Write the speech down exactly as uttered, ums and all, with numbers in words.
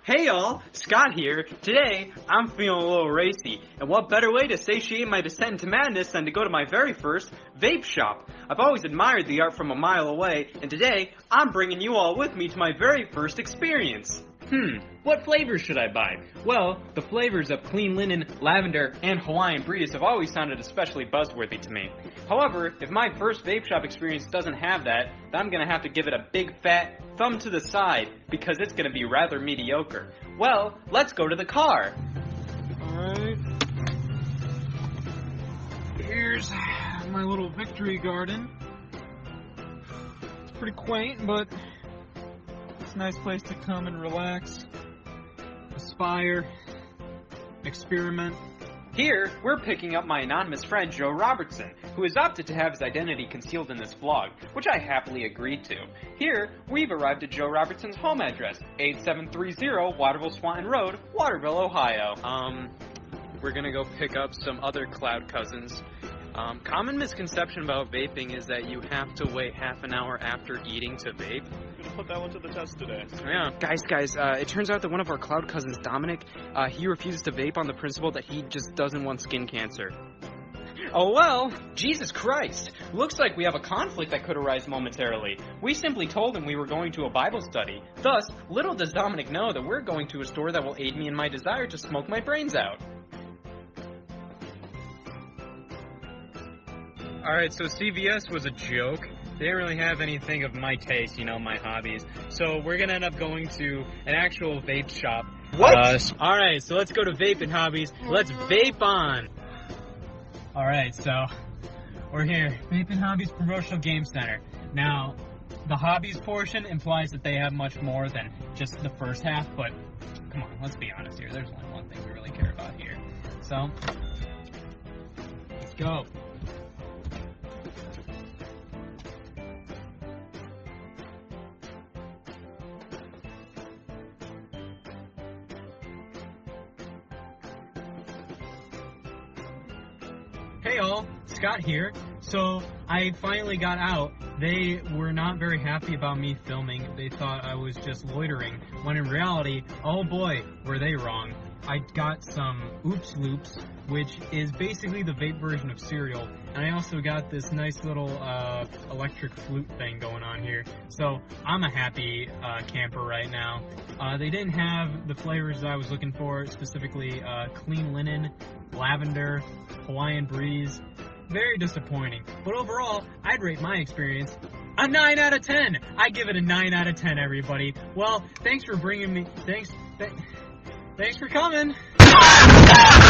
Hey y'all, Scott here. Today, I'm feeling a little racy, and what better way to satiate my descent into madness than to go to my very first vape shop. I've always admired the art from a mile away, and today, I'm bringing you all with me to my very first experience. Hmm, what flavors should I buy? Well, the flavors of Clean Linen, Lavender, and Hawaiian Breeze have always sounded especially buzzworthy to me. However, if my first vape shop experience doesn't have that, then I'm gonna have to give it a big fat thumb to the side, because it's gonna be rather mediocre. Well, let's go to the car. Alright. Here's my little victory garden. It's pretty quaint, but it's a nice place to come and relax, aspire, experiment. Here, we're picking up my anonymous friend Joe Robertson, who has opted to have his identity concealed in this vlog, which I happily agreed to. Here, we've arrived at Joe Robertson's home address, eighty-seven thirty Waterville Swanton Road, Waterville, Ohio. Um, we're gonna go pick up some other cloud cousins. Um, common misconception about vaping is that you have to wait half an hour after eating to vape. I'm gonna put that one to the test today. Yeah. Guys, guys, uh, it turns out that one of our cloud cousins, Dominic, uh, he refuses to vape on the principle that he just doesn't want skin cancer. Oh well, Jesus Christ. Looks like we have a conflict that could arise momentarily. We simply told him we were going to a Bible study. Thus, little does Dominic know that we're going to a store that will aid me in my desire to smoke my brains out. Alright, so C V S was a joke. They didn't really have anything of my taste, you know, my hobbies. So we're gonna end up going to an actual vape shop. What? Uh, Alright, so let's go to Vape and Hobbies. Let's vape on! Alright, so we're here, Vape and Hobbies Promotional Game Center. Now, the hobbies portion implies that they have much more than just the first half, but come on, let's be honest here. There's only one thing we really care about here. So, let's go. Hey all, Scott here. So I finally got out. They were not very happy about me filming. They thought I was just loitering, when in reality, oh boy, were they wrong. I got some Oops Loops, which is basically the vape version of cereal, and I also got this nice little uh, electric flute thing going on here. So I'm a happy uh, camper right now. Uh, they didn't have the flavors that I was looking for, specifically uh, Clean Linen, Lavender, Hawaiian Breeze. Very disappointing. But overall, I'd rate my experience a nine out of ten. I give it a nine out of ten, everybody. Well, thanks for bringing me... Thanks... Th- thanks for coming.